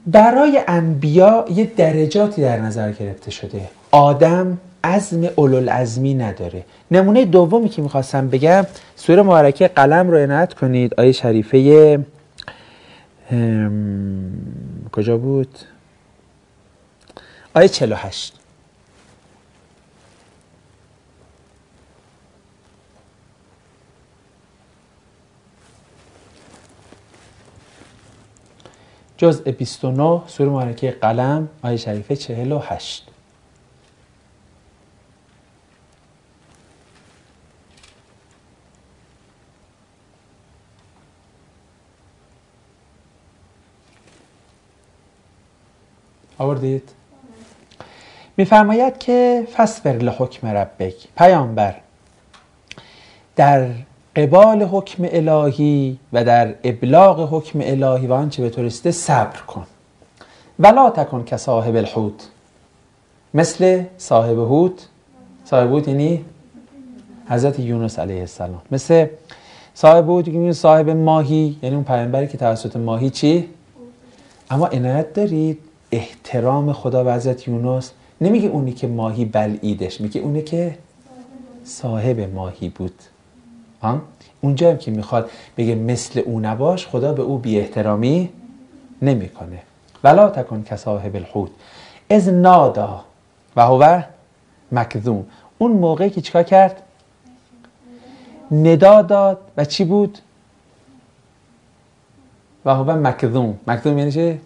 برای انبیا یه درجاتی در نظر گرفته شده. آدم عزم اولوالعزمی نداره. نمونه دومی که میخواستم بگم سوره مبارکه قلم رو عنایت کنید. آیه شریفه کجا بود؟ آیه 48. جزء 29 سوره مبارکه قلم آیه شریفه 48. آوردید؟ میفرماید که فاصبر لحکم ربک، پیامبر در قبال حکم الهی و در ابلاغ حکم الهی و آنچه به تو رسیده صبر کن. ولا تکن کصاحب الحوت، مثل صاحب حوت. صاحب حوت یعنی حضرت یونس علیه السلام. مثل صاحب حوت یعنی صاحب ماهی، یعنی اون پیامبری که توسط ماهی چی؟ اما عنایت دارید احترام خدا به حضرت یونس نمیگه اونی که ماهی بلعیدش، میگه اونی که صاحب ماهی بود. اونجا هم که میخواد بگه مثل او نباش، خدا به او بی احترامی نمیکنه. ولا تکن کصاحب الحوت اذ نادا و هو مکظوم. اون موقعی که چیکار کرد؟ ندا داد و چی بود؟ و هو مکظوم. مکظوم یعنی چه؟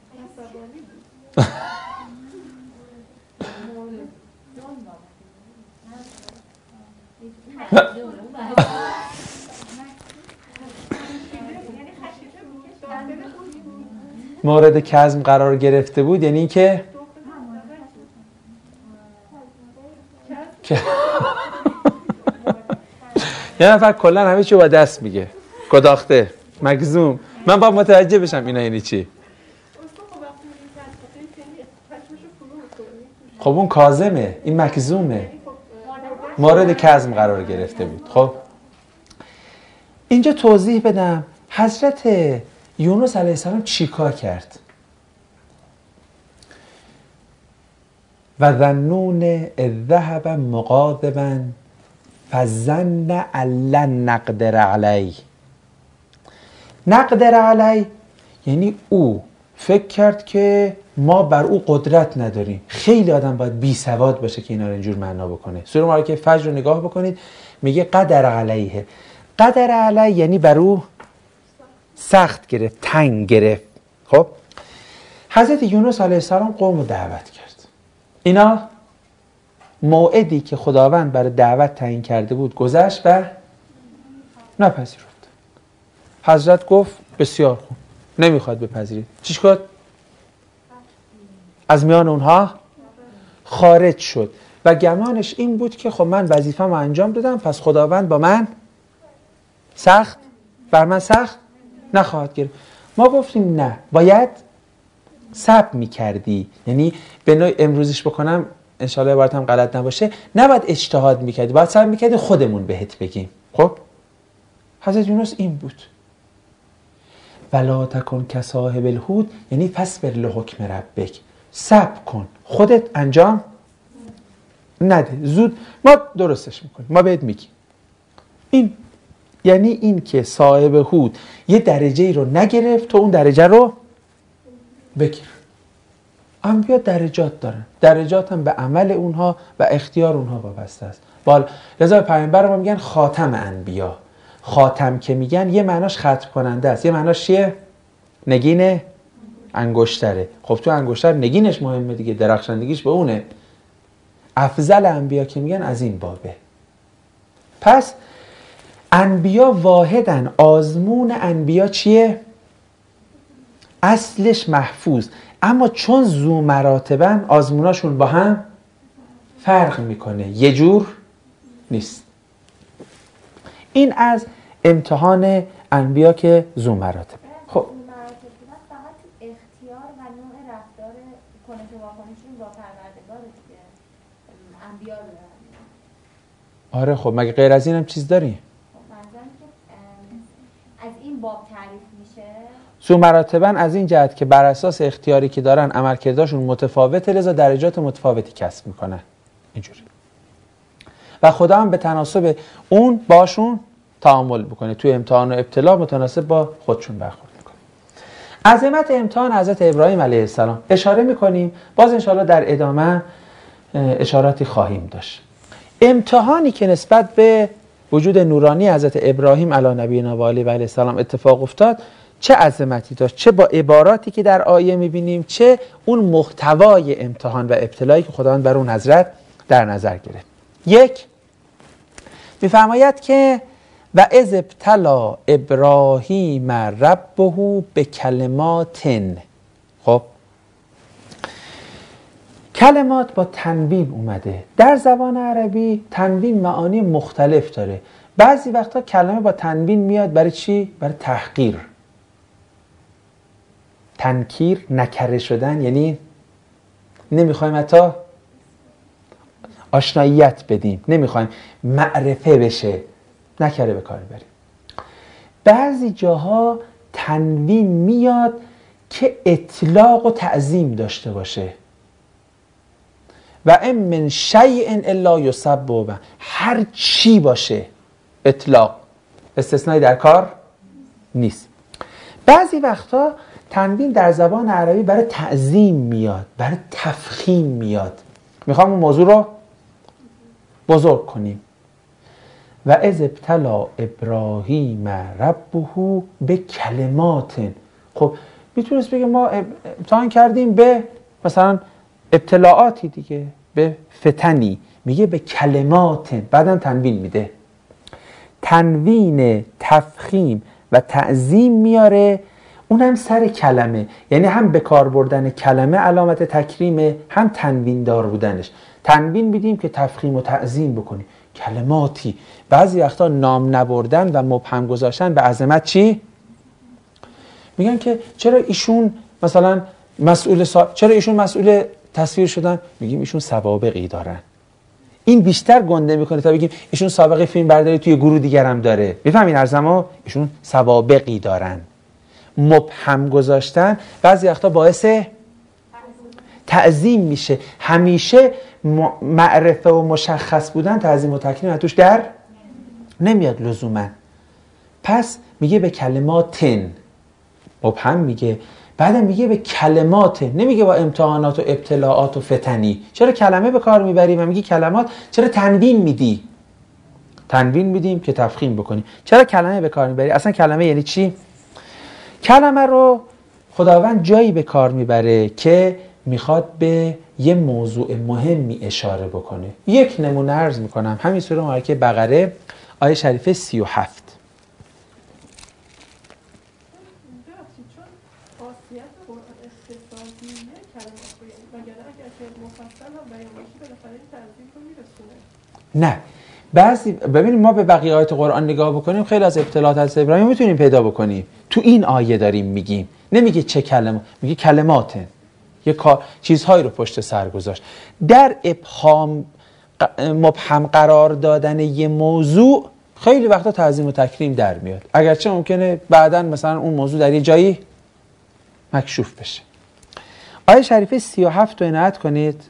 مورد کظم قرار گرفته بود، یعنی که یه نفر کلا همه چی با دست میگه، گداخته، مگزوم. من باید متوجه بشم اینا یعنی چی. خب اون کاظمه، این مکزومه، مورد کظم قرار گرفته بود. خب اینجا توضیح بدم حضرت یونس علیه السلام چیکار کرد. و ظنون اذ ذهب مغاضبا فظن ان لن نقدر علیه. نقدر علیه یعنی او فکر کرد که ما بر او قدرت نداریم. خیلی آدم باید بی سواد باشه که اینا رو اینجور معنا بکنه. سوره مبارکه فجر رو نگاه بکنید، میگه قدر علیه. قدر علیه یعنی بر او سخت گرفت، تنگ گرفت. خب حضرت یونس علیه السلام قوم رو دعوت کرد. اینا موعدی که خداوند برای دعوت تعیین کرده بود گذشت و نپذیرفت. حضرت گفت بسیار خوب، نمیخواد بپذیرید. چیش کرد؟ از میان اونها خارج شد و گمانش این بود که خب من وظیفه‌مو انجام دادم، پس خداوند با من بر من سخت نخواهد گرفت. ما گفتیم نه، باید صبر میکردی. یعنی به نوع امروزش بکنم انشالله عبارتم غلط نباشه، نباید اجتهاد میکردی، باید صبر میکردی خودمون بهت بگیم. خب حضرت یونس این بود. ولا تکن کصاحب الحوت یعنی فاصبر لحکم ربک، صبر کن، خودت انجام نده، زود ما درستش میکنیم، ما بهت میگیم. این یعنی این که صاحب حوت یه درجه رو نگرفت تو اون درجه رو بگیر. انبیا درجات دارن، درجات هم به عمل اونها و اختیار اونها وابسته است. لذا پیامبر ما میگن خاتم انبیا. خاتم که میگن یه معناش ختم کننده است، یه معناش چیه؟ نگین انگشتره. خب تو انگشتر نگینش مهمه دیگه، درخشندگیش به اونه. افضل انبیا که میگن از این بابه. پس انبیا واحدن. آزمون انبیا چیه؟ اصلش محفوظ، اما چون ذو مراتبن آزموناشون با هم فرق میکنه، یه جور نیست. این از امتحان انبیا که ذو مراتبه. خب فقط اختیار و نوع رفتار کنش و واکنششون با پروردگار دیگه انبیا رو دارن. آره خب مگه غیر از این هم چیز داریم؟ خب منظورم که از این باب تعریف میشه. ذو مراتبن از این جهت که بر اساس اختیاری که دارن عملکردشون متفاوته، لذا درجات متفاوتی کسب میکنن. اینجوری. و خدا هم به تناسب اون باشون تعامل بکنه، توی امتحان و ابتلا متناسب با خودشون برخورد میکنه. عظمت امتحان حضرت ابراهیم علیه السلام اشاره میکنیم، باز انشاءالله در ادامه اشاراتی خواهیم داشت. امتحانی که نسبت به وجود نورانی حضرت ابراهیم علی نبینا و علیه السلام اتفاق افتاد چه عظمتی داشت، چه با عباراتی که در آیه میبینیم، چه اون محتوای امتحان و ابتلایی که خداوند بر اون حضرت در نظر گرفت. یک، میفرماید که و اذ ابتلی ابراهیم ربه بکلمات. خب کلمات با تنوین اومده. در زبان عربی تنوین معانی مختلف داره. بعضی وقتا کلمه با تنوین میاد برای چی؟ برای تحقیر، تنکیر، نکره شدن، یعنی نمیخوایم حتی آشناییت بدیم، نمیخوایم معرفه بشه، نکره به کار بریم. بعضی جاها تنوین میاد که اطلاق و تعظیم داشته باشه. و ام من شیء الا یسبح به، هر چی باشه اطلاق، استثنایی در کار نیست. بعضی وقتا تنوین در زبان عربی برای تعظیم میاد، برای تفخیم میاد، میخوام اون موضوع رو بزرگ کنیم. و اذ ابتلی ابراهیم ربه به کلمات. خب میتونست بگه ما امتحان کردیم به مثلا ابتلاعاتی دیگه، به فتنی، میگه به کلمات، بعدم تنوین میده. تنوین تفخیم و تعظیم میاره، اونم سر کلمه، یعنی هم به کار بردن کلمه علامت تکریمه، هم تنوین دار بودنش. تنوین میدیم که تفخیم و تعظیم بکنیم. کلماتی، بعضی وقتا نام نبردن و مبهم گذاشتن به عظمت چی؟ میگن که چرا ایشون مثلا چرا ایشون مسئول تصویر شدن؟ میگیم ایشون سوابقی دارن. این بیشتر گنده میکنه تا بگیم ایشون سابقه فیلم برداری توی گروه دیگر هم داره. میفهمین ارزما؟ ایشون سوابقی دارن. مبهم گذاشتن بعضی وقتا باعث تعظیم میشه. همیشه معرفه و مشخص بودن تعظیم و تکریم توش در نمیاد لزوما. پس میگه به کلماتن، مبهم میگه، بعدم میگه به کلمات، نمیگه با امتحانات و ابتلاعات و فتنی. چرا کلمه به کار میبری و میگی کلمات؟ چرا تنوین میدی؟ تنوین میدیم که تفخیم بکنیم. چرا کلمه به کار میبری؟ اصلا کلمه یعنی چی؟ کلمه رو خداوند جایی به کار میبره که میخواد به یه موضوع مهمی اشاره بکنه. یک نمونه عرض میکنم، همین سوره مبارکه بقره آیه شریفه 37. نه، بعضی ببینیم ما به بقیه آیات قرآن نگاه بکنیم، خیلی از ابتلاعات از ابراهیم میتونیم پیدا بکنیم. تو این آیه داریم میگیم، نمیگه چه کلمه، میگه کلمات، یه چیزهایی رو پشت سر گذاشت. در ابهام مبهم قرار دادن یه موضوع خیلی وقتا تعظیم و تکریم در میاد، اگرچه ممکنه بعداً مثلا اون موضوع در یه جایی مکشوف بشه. آیه شریفه 37 رو عنایت کنید.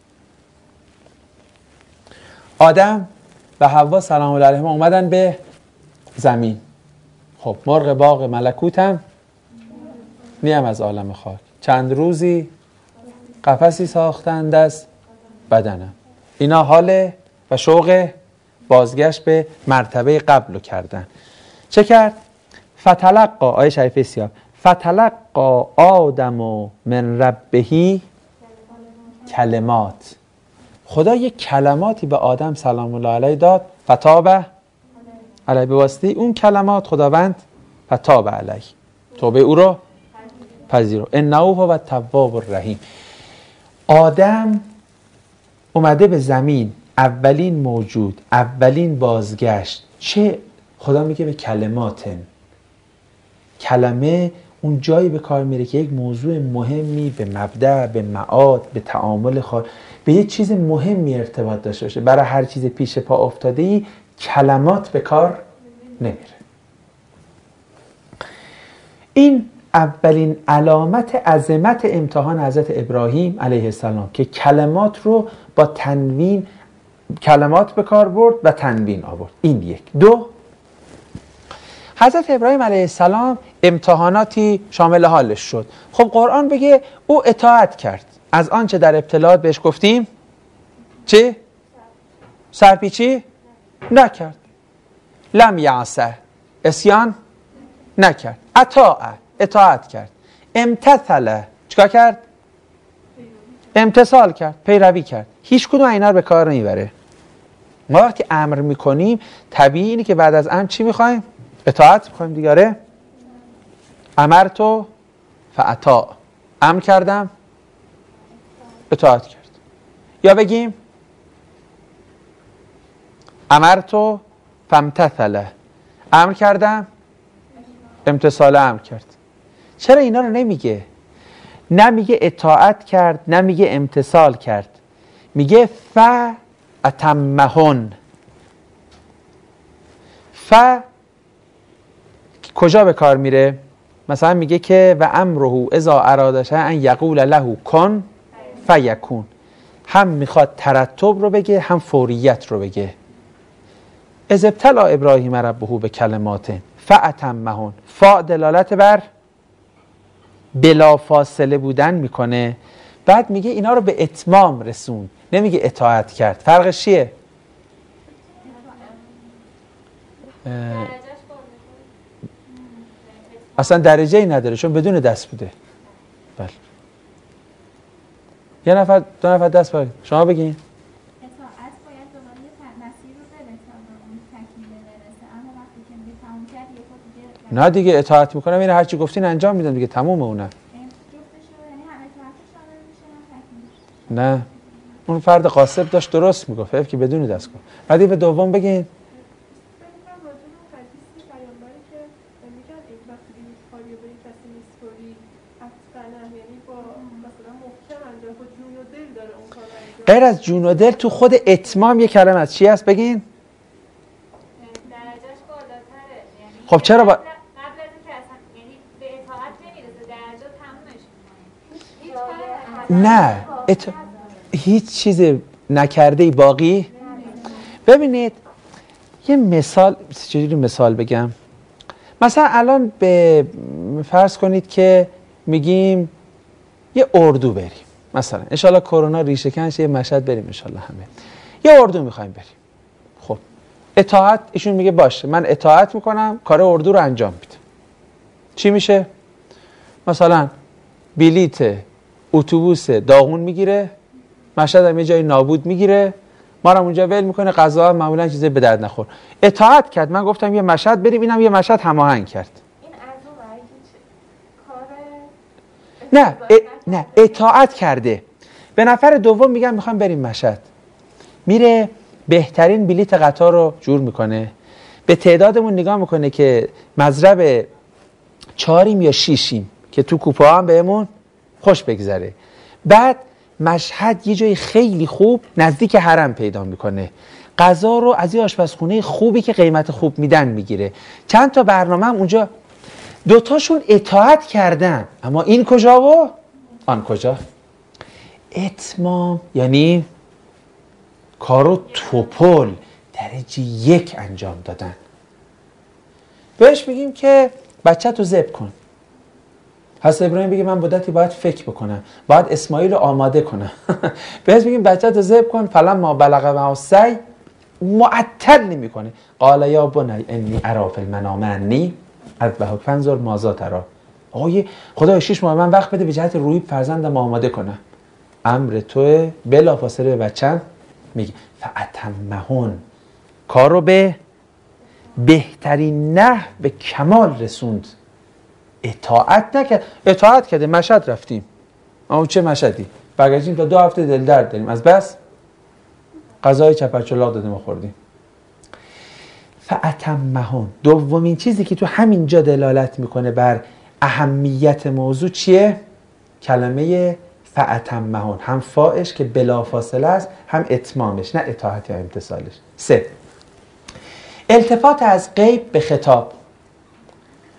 آدم و حوا سلام الله علیهما اومدن به زمین. خب مرغ باغ ملکوتم نیم از عالم خاک، چند روزی قفسی ساختند از بدنم. اینا حال و شوق بازگشت به مرتبه قبل رو کردن. چه کرد؟ فتلقا، آیه شریفه 37، فتلقا آدم من ربه کلمات. خدا یک کلماتی به آدم سلام الله علیه داد، فتاب علیه، به واسطه اون کلمات خداوند فتاب علیه، توبه او رو پذیرو. انه هو التواب الرحیم. آدم اومده به زمین، اولین موجود، اولین بازگشت. چه؟ خدا میگه به کلماتن. کلمه اون جایی به کار میره که یک موضوع مهمی به مبدأ، به معاد، به تعامل به یه چیز مهمی ارتباط داشته باشه. برای هر چیز پیش پا افتاده‌ای کلمات به کار نمیره. این اولین علامت عظمت امتحان حضرت ابراهیم علیه السلام که کلمات رو با تنوین، کلمات به کار برد و تنوین آورد. این یک. دو، حضرت ابراهیم علیه السلام امتحاناتی شامل حالش شد. خب قرآن بگه او اطاعت کرد از آنچه در ابتلاات بهش گفتیم. چی؟ سرپیچی نکرد. لم یعصه، اسیان نکرد. اطاعت کرد. امتثل، چیکار کرد؟ امتثال کرد، پیروی کرد. هیچ کدوم اینا رو به کار نمیبره. ما وقتی امر میکنیم طبیعی اینه که بعد از امر چی میخوایم؟ اطاعت میخوایم دیگه. امرتو فاطاع، امر کردم اطاعت کرد. یا بگیم امرتو فامتثله، امر کردم امتثال امر کرد. چرا اینا رو نمیگه؟ نمیگه اطاعت کرد، نمیگه امتثال کرد، میگه فاتمهن. کجا به کار میره؟ مثلا میگه که و امره اذا اراد شیئا ان یقول له کن فیکون. هم میخواد ترتب رو بگه، هم فوریت رو بگه. اذ ابتلی ابراهیم ربه به کلمات فاتمهن. فا دلالت بر بلا فاصله بودن میکنه. بعد میگه اینا رو به اتمام رسون، نمیگه اطاعت کرد. فرقش چیه؟ اصلا درجه ای نداره چون بدون دست بوده. بله. یه نفر دو نفر دست بگید. شما بگین. اطاعت باید دوباره مسیر رو بره تا اون تکمیل برسه. اما وقتی که میگه تموم کرد یه خود دیگه نه دیگه اطاعت میکنم، این هر چی گفتین انجام میدم دیگه، تمومه اونم. نه اون فرد قاصد داشت درست میگفت، حیف که بدون دست کن. بعدی به دوم بگین. غیر از جون و دل تو خود اتمام یک کلمه است. چی هست بگین؟ درجهش بالاتره. یعنی خب چرا قبل از اینکه اصلا یعنی به اطاعت نمیرسه، درجه تمومش می‌کنه. نه هیچ چیز نکرده باقی. ببینید یه مثال، چجوری مثال بگم؟ مثلا الان به فرض کنید که میگیم یه اردو بریم، مثلا انشالله کرونا ریشه کنش یه مشهد بریم انشالله همه، یه اردو میخوایم بریم. خب اطاعت، ایشون میگه باشه من اطاعت میکنم، کار اردو رو انجام میدم. چی میشه؟ مثلا بلیت اتوبوس داغون میگیره، مشهد هم یه جای نابود میگیره، ما رو اونجا ول میکنه، غذا معمولا چیزی به درد نخور. اطاعت کرد، من گفتم یه مشهد بریم، اینم یه مشهد هماهنگ کرد. نه اطاعت کرده. به نفر دوم میگم میخوام بریم مشهد، میره بهترین بلیت قطار رو جور میکنه، به تعدادمون نگاه میکنه که مضرب 4 یا 6 که تو کوپه هم بهمون خوش بگذره. بعد مشهد یه جای خیلی خوب نزدیک حرم پیدا میکنه، غذا رو از یه آشپزخونه خوبی که قیمت خوب میدن میگیره. چند تا برنامه هم اونجا، دوتاشون اطاعت کردن، اما این کجا و آن کجا؟ اتمام یعنی کارو توپل درجه 1 انجام دادن. بهش میگیم که بچه تو ذبح کن. حضرت ابراهیم بگه من مدتی باید فکر بکنم، باید اسماعیل رو آماده کنم. بهش میگیم بچه تو ذبح کن. فلما بلغ معه السعی، معطل نمیکنه. قال یا بنی انی اری فی المنام انی اذبحک فانظر ماذا تری. آقای خدا 6 ماه من وقت بده به جهت روی فرزندم آماده کنم. امر توه، بلافاصله به بچه‌م میگه فاتمهن، کار رو به بهترین نحو به کمال رسوند. اطاعت نکرد. اطاعت کرده، مشهد رفتیم، اما چه مشهدی؟ برگشتیم تا 2 هفته دل درد داریم از بس غذای چپرچلاق دادیم و خوردیم. فاتمهن. دومین چیزی که تو همین جا دلالت میکنه بر اهمیت موضوع چیه؟ کلمه فاتمهن، هم فاعش که بلافاصله است، هم اتمامش، نه اطاعت یا امتثالش. 3. التفات از غیب به خطاب.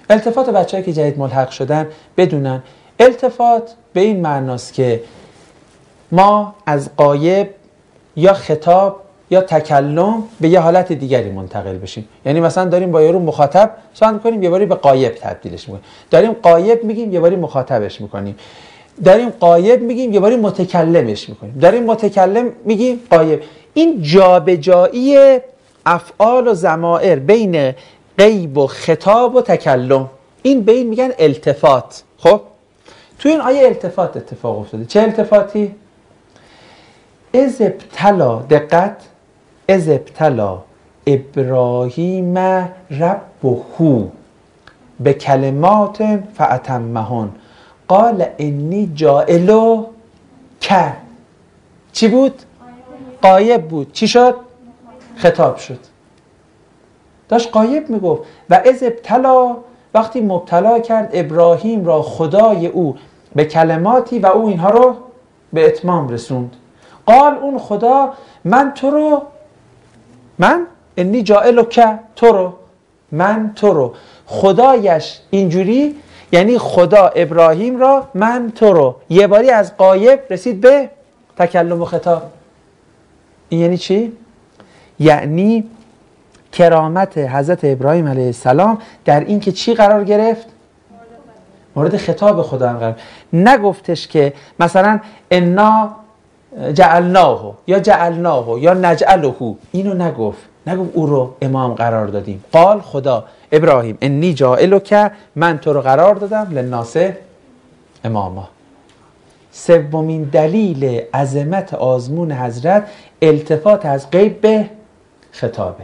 التفات بچه‌ای که جدید ملحق شدن بدونن التفات به این معناست که ما از غایب یا خطاب یا تکلم به یه حالت دیگری منتقل بشیم. یعنی مثلا داریم با یارو مخاطب صحبت می‌کنیم، یه باری به غایب تبدیلش می‌کنیم. داریم غایب میگیم، یه باری مخاطبش می‌کنیم. داریم غایب میگیم، یه باری متکلمش می‌کنیم. داریم متکلم میگیم، غایب. این جابجایی افعال و ضمائر بین غیب و خطاب و تکلم، این به این میگن التفات. خب تو این آیه التفات اتفاق افتاده. چه التفاتی؟ اذ ابتلا، دقت، اذ ابتلا ابراهیم ربه به کلمات فاتمهن قال انی جاعل که. چی بود؟ غایب بود. چی شد؟ خطاب شد. داشت غایب میگفت. و اذ ابتلا، وقتی مبتلا کرد ابراهیم را خدای او به کلماتی و او اینها رو به اتمام رسوند. قال، اون خدا، من تو رو، من انی جاعل که، تو رو، من تو رو. خدایش اینجوری یعنی خدا ابراهیم را، من تو رو. یه باری از غایب رسید به تکلم و خطاب. این یعنی چی؟ یعنی کرامت حضرت ابراهیم علیه السلام در این که چی قرار گرفت؟ مورد خطاب خدا هم قرار. نگفتش که مثلا انا جعلناه یا نجعله، اینو نگفت او رو امام قرار دادیم. قال خدا ابراهیم انی جاعلک، من تو رو قرار دادم للناس اماما. سومین دلیل عظمت آزمون حضرت التفات از غیب به خطابه.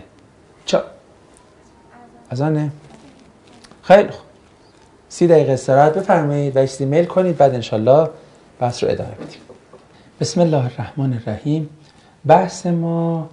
اذانه؟ خیلی خوب. 30 دقیقه استراحت بفرمایید و ایمیل کنید، بعد انشالله بحث رو ادامه بدیم. بسم الله الرحمن الرحیم. بحث ما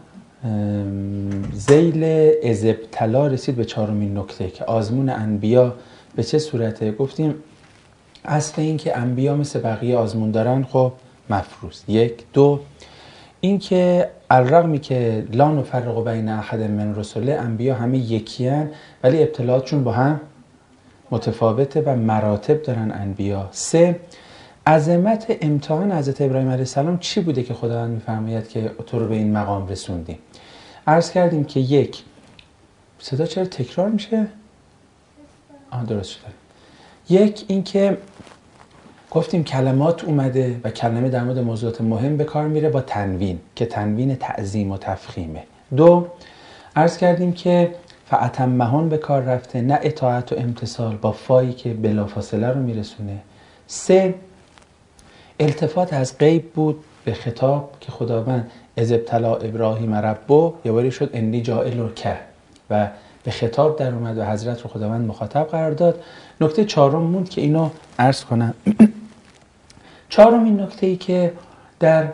ذیل اذ ابتلا رسید به 4مین نکته که آزمون انبیا به چه صورته. گفتیم اصل این که انبیا مثل بقیه آزمون دارن خب مفروض. 1 2 این که الرغمی که لا نفرق بین احد من رسله، انبیا همه یکیان ولی ابتلااتشون با هم متفاوته و مراتب دارن انبیا. 3 عظمت امتحان حضرت ابراهیم علیه السلام چی بوده که خداوند می‌فرماید که تو رو به این مقام رسوندیم. عرض کردیم که 1 صدا چرا تکرار میشه؟ درست شده. 1 این که گفتیم کلمات اومده و کلمه در مورد موضوعات مهم به کار میره با تنوین که تنوین تعظیم و تفخیمه. 2 عرض کردیم که فاتمهن به کار رفته، نه اطاعت و امتثال با فایی که بلافاصله رو میرسونه. 3 التفات از غیب بود به خطاب که خداوند اذ ابتلا ابراهیم ربه یه باری شد انی جاعل که و به خطاب در اومد و حضرت رو خداوند مخاطب قرار داد. نکته 4 موند که اینو عرض کنم. 4مین نکته ای که در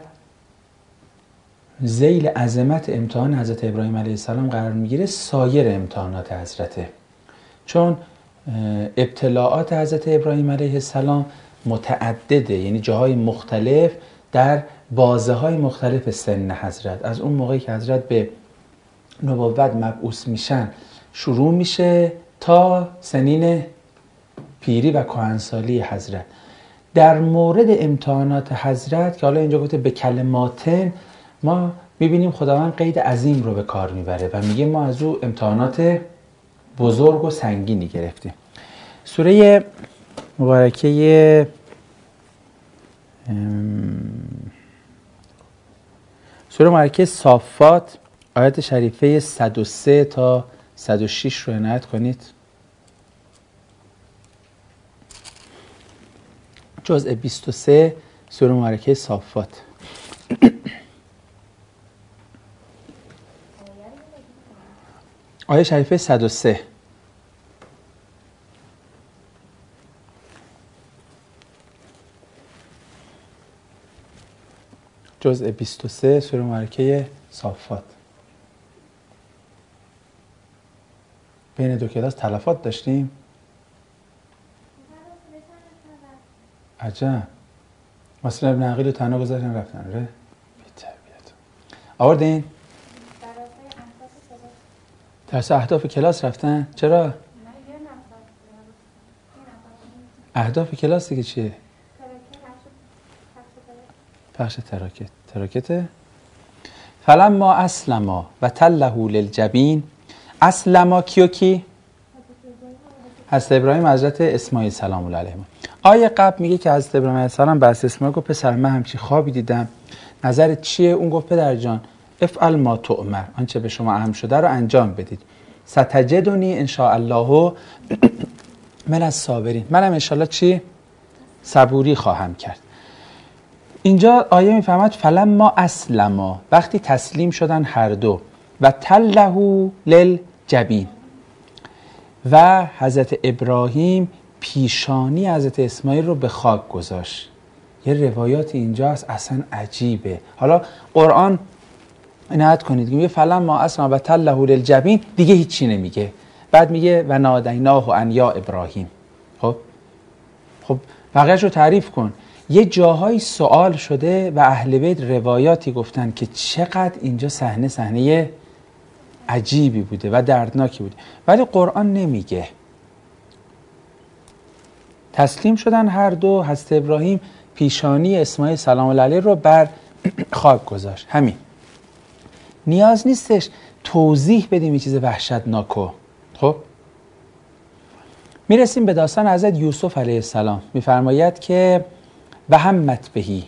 ذیل عظمت امتحان حضرت ابراهیم علیه السلام قرار میگیره سایر امتحانات حضرته، چون ابتلاعات حضرت ابراهیم علیه السلام متعدده، یعنی جاهای مختلف در بازه‌های مختلف سن حضرت. از اون موقعی که حضرت به نبوت مبعوث میشن شروع میشه تا سنین پیری و کهنسالی حضرت. در مورد امتحانات حضرت که حالا اینجا گفته به کلماتن، ما میبینیم خداوند قید عظیم رو به کار میبره و میگه ما از او امتحانات بزرگ و سنگینی گرفتیم. سوره مبارکه صافات آیت شریفه 103 تا 106 رو عنایت کنید. جزء 23 سوره مبارکه صافات. آیه شریفه 103. جزء 23 سوره مبارکه صافات. بین دو کلاس تلفات داشتیم. عجب. مثلا ابن عقیل و تنها گذاشتن رفتن. ره بی‌تربیت. آوردین؟ درس اهداف کلاس رفتن؟ چرا؟ اهداف کلاس دیگه چیه؟ پخش تراکته. فلما اسلما و تله للجبین. اسلما کیو کی؟ حضرت ابراهیم حضرت اسماعیل سلام الله علیهم. آیه قبل میگه که حضرت ابراهیم علیه السلام به حضرت اسماعیل گفت پسر من همچی خوابی دیدم، نظرت چیه؟ اون گفت پدر جان افعل ما تؤمر، آنچه به شما اهم شده رو انجام بدید. ستجدنی ان شاء الله من الصابرین، منم ان شاء الله چی؟ صبوری خواهم کرد. اینجا آیه میفهمد فلما اسلما، وقتی تسلیم شدن هر دو، و تله للجبین، و حضرت ابراهیم پیشانی حضرت اسماعیل رو به خاک گذاشت. یه روایات اینجا هست اصلا عجیبه. حالا قرآن عنایت کنید میگه فلما اسلما و تله للجبین، دیگه هیچی نمیگه. بعد میگه و نادیناه ان یا ابراهیم. خب بقیه‌اش رو تعریف کن. یه جاهای سوال شده و اهل بیت روایاتی گفتن که چقدر اینجا صحنه عجیبی بوده و دردناکی بوده، ولی قرآن نمیگه. تسلیم شدن هر دو، حضرت ابراهیم پیشانی اسماعیل سلام الله علیه رو بر خاک گذاشت. همین، نیاز نیستش توضیح بدیم یه چیز وحشتناکو. خب میرسیم به داستان حضرت یوسف علیه السلام. میفرماید که و همت بهی،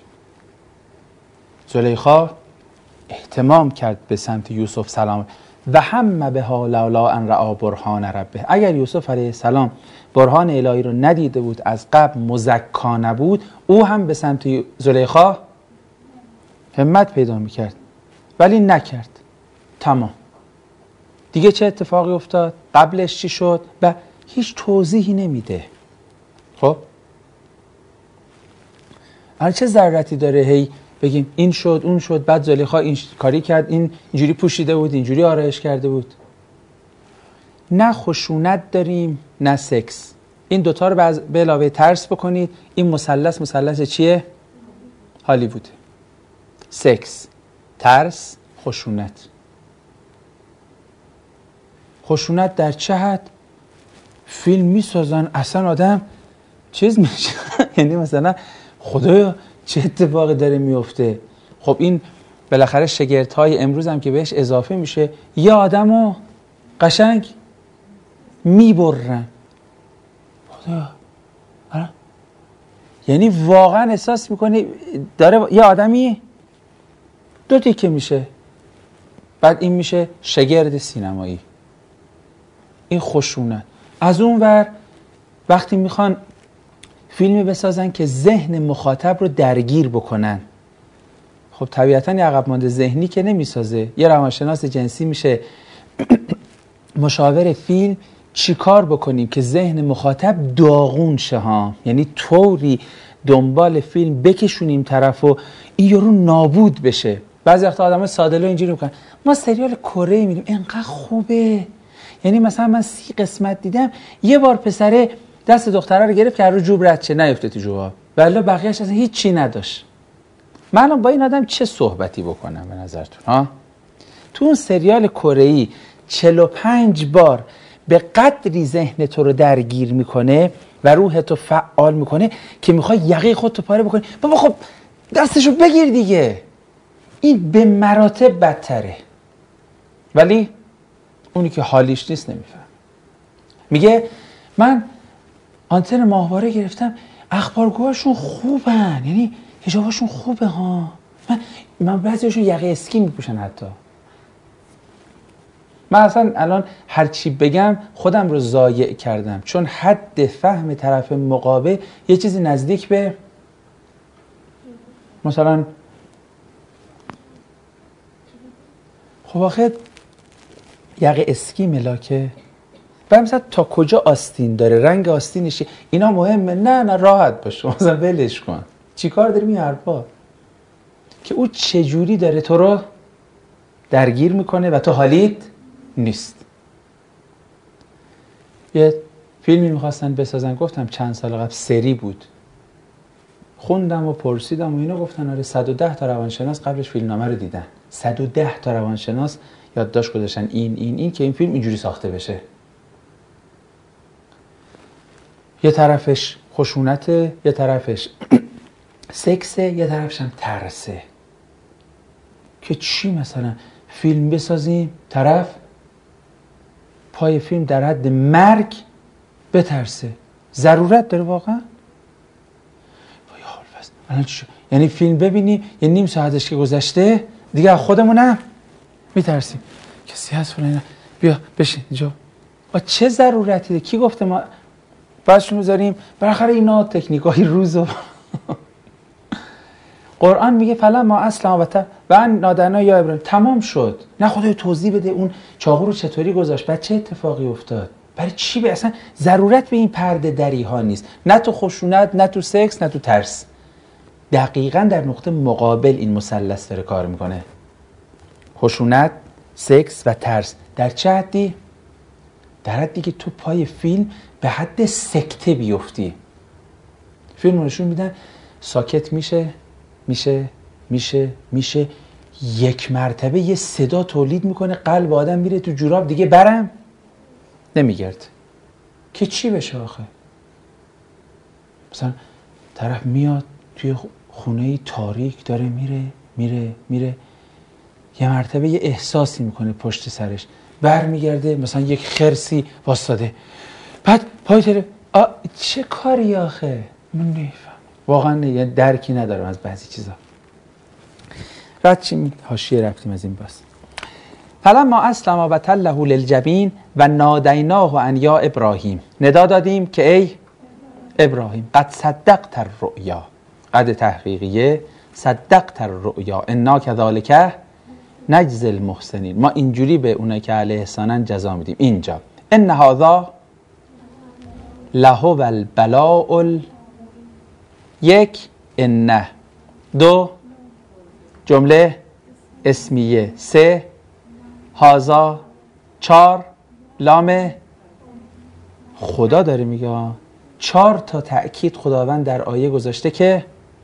زلیخا اهتمام کرد به سمت یوسف سلام، و هم بها لولا ان رأى برهان ربه، اگر یوسف علیه السلام برهان الهی رو ندیده بود، از قبل مزکا نبود، او هم به سمت زلیخا همت پیدا میکرد، ولی نکرد. تمام. دیگه چه اتفاقی افتاد؟ قبلش چی شد؟ و هیچ توضیحی نمیده. خب الان چه ضرورتی داره هی بگیم این شد اون شد، بعد زلیخا این کاری کرد، این اینجوری پوشیده بود، اینجوری آرایش کرده بود. نه خشونت داریم نه سکس. این دوتا رو به علاوه ترس بکنید، این مثلث چیه؟ هالیوود. سکس، ترس، خشونت. خشونت در چه حد؟ فیلم میسازن اصلا آدم چیز میشه یعنی مثلا خدایا چه اتفاقی داره میفته. خب این بالاخره شگردهای امروز هم که بهش اضافه میشه، یه آدمو قشنگ میبرن. خدایا یعنی واقعا احساس میکنی داره یه آدمی دو تیکه میشه، بعد این میشه شگرد سینمایی. این خشونت. از اون ور وقتی میخوان فیلمی بسازن که ذهن مخاطب رو درگیر بکنن، خب طبیعتاً یه عقب مانده ذهنی که نمیسازه. یه روانشناس جنسی میشه مشاور فیلم، چی کار بکنیم که ذهن مخاطب داغون شه ها، یعنی طوری دنبال فیلم بکشونیم طرف و این یارو نابود بشه. بعضی وقتا آدم ساده‌لو اینجوری میکنن ما سریال کره میبینیم اینقدر خوبه، یعنی مثلا من 30 قسمت دیدم، یه بار پسره دست دختره رو گرفت که رو جوب رد شه نیفته تو جواب، ولی بقیه‌اش اصلا هیچ چی نداشت. من با این آدم چه صحبتی بکنم به نظرتون ها؟ تو اون سریال کره‌ای 45 بار به قدری ذهن تو رو درگیر میکنه و روح تو فعال میکنه که میخوای یقه خودتو پاره بکنی. بابا خب دستشو بگیر دیگه. این به مراتب بدتره، ولی اونی که حالیش نیست نمیفهم. میگه من آنتن ماهواره گرفتم، اخبارگوهاشون خوبن، یعنی حجاباشون خوبه ها. من بعضیشون یقه اسکی میپوشن حتی. من اصلا الان هر چی بگم خودم رو ضایع کردم، چون حد فهم طرف مقابل یه چیزی نزدیک به مثلا خب آخه یقه اسکی ملاکه و مثلا تا کجا آستین داره، رنگ آستینش اینا مهمه. نه راحت باش، مثلا ولش کن. چی کار داریم این حرفا که او چجوری داره تو رو درگیر میکنه و تو حالیت نیست. یه فیلمی میخواستن بسازن، گفتم چند سال قبل سری بود، خوندم و پرسیدم و اینا گفتن آره 110 تا روانشناس قبلش فیلمنامه رو دیدن. 110 تا روانشناس یادداشت گذاشتن این که این فیلم اینجوری ساخته بشه. یه طرفش خشونت یه طرفش سکسه، یه طرفش هم ترسه. که چی مثلا فیلم بسازیم طرف پای فیلم در حد مرگ بترسه؟ ضرورت داره واقعا؟ وای حال فست الان چی شد؟ یعنی فیلم ببینی یه نیم ساعتش که گذشته دیگه از خودمونم میترسیم. کسی هست فلان؟ بیا بشین اینجا. چه ضرورتی ده؟ کی گفته ما باشون بذاریم؟ بالاخره اینا تکنیکای روزو قرآن میگه فلما اسلم و نادینا یا ابراهیم. تمام شد. نه خدای توضیح بده اون چاقو رو چطوری گذاشت، بعد چه اتفاقی افتاد، برای چی؟ به اصلا ضرورت به این پرده دری ها نیست، نه تو خشونت، نه تو سکس، نه تو ترس. دقیقاً در نقطه مقابل این مثلث داره کار میکنه. خشونت، سکس و ترس. در چه حدی؟ در حدی که تو پای فیلم به حد سکته بیفتی. فیلم نشون میدن ساکت میشه یک مرتبه یه صدا تولید میکنه، قلب آدم میره تو جوراب، دیگه برم نمیگرد که چی بشه آخه. مثلا طرف میاد توی خونه تاریک داره میره یه مرتبه یه احساسی میکنه پشت سرش، برمیگرده مثلا یک خرسی واسطاده، بعد پای تره چه کاری آخه؟ من نمیفهم واقعا، یه درکی ندارم از بعضی چیزا. رد چی حاشیه رفتیم از این باز. فلما اسلم و تله للجبین و نادیناه ان یا ابراهیم. ندا دادیم که ای ابراهیم قد صدقت الرؤیا. قد تحقیقیه، صدقت الرؤیا انا کذالک نجزی المحسنین. ما اینجوری به اونایی که اهل احسانن جزا میدیم. اینجا ان هذا لهو البلاء یک انه، دو جمله اسمیه، سه هازا، چار لام خدا داره میگه. 4 تا تأکید خداوند در آیه گذاشته که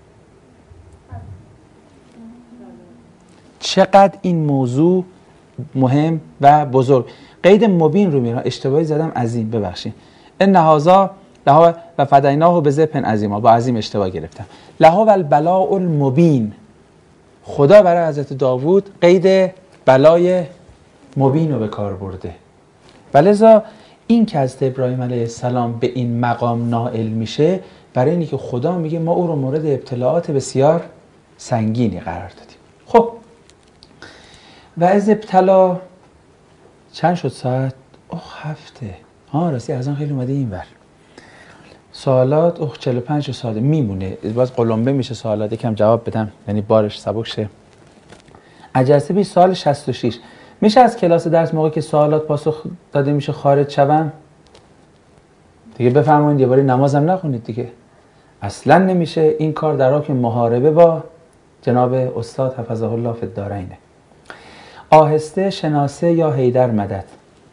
چقدر این موضوع مهم و بزرگ. قید مبین رو میرم، اشتباهی زدم عظیم، ببخشید. ان هذا لهو و فدیناه بذبح عظیم، با عظیم اشتباه گرفتم. لهو البلاء المبین. خدا برای حضرت داوود قید بلای مبین رو به کار برده. ولذا این که از ابراهیم علیه السلام به این مقام نائل میشه، برای اینی که خدا میگه ما او رو مورد ابتلاعات بسیار سنگینی قرار دادیم. خب و از ابتلا چند شد ساعت؟ 7. راستی از آن خیلی اومده این ور سوالات 45 ساعت میمونه، باز قلمبه میشه سوالات، یکم جواب بدم یعنی بارش سبک شه. اجازه بی سوال 66 میشه از کلاس درس موقعی که سوالات پاسخ داده میشه خارج شوم؟ دیگه بفرمایید یه باری نمازم نخونید دیگه. اصلا نمیشه. این کار در حال که محاربه با جناب استاد حفظه الله فی الدارینه. آهسته شناسه یا حیدر مدد.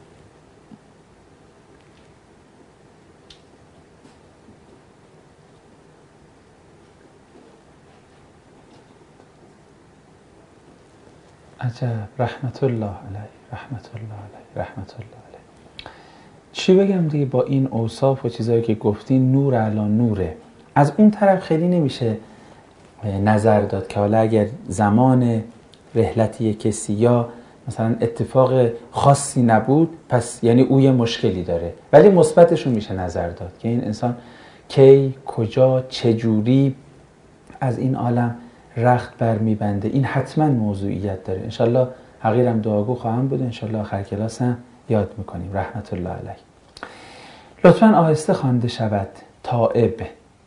عجب. رحمت الله علیه، رحمت الله علیه، رحمت الله علیه. چی بگم دیگه، با این اوصاف و چیزایی که گفتین نور علی نوره. از اون طرف خیلی نمیشه نظر داد که حالا اگر زمان رحلتی کسی یا مثلا اتفاق خاصی نبود پس یعنی او یه مشکلی داره، ولی مثبتش رو میشه نظر داد که این انسان کی، کجا، چجوری از این عالم رخت بر میبنده. این حتما موضوعیت داره. انشالله حقیرم دعاگو خواهم بود، انشالله آخر کلاس هم یاد میکنیم. رحمت الله علیه. لطفاً آهسته خوانده شود. تائب.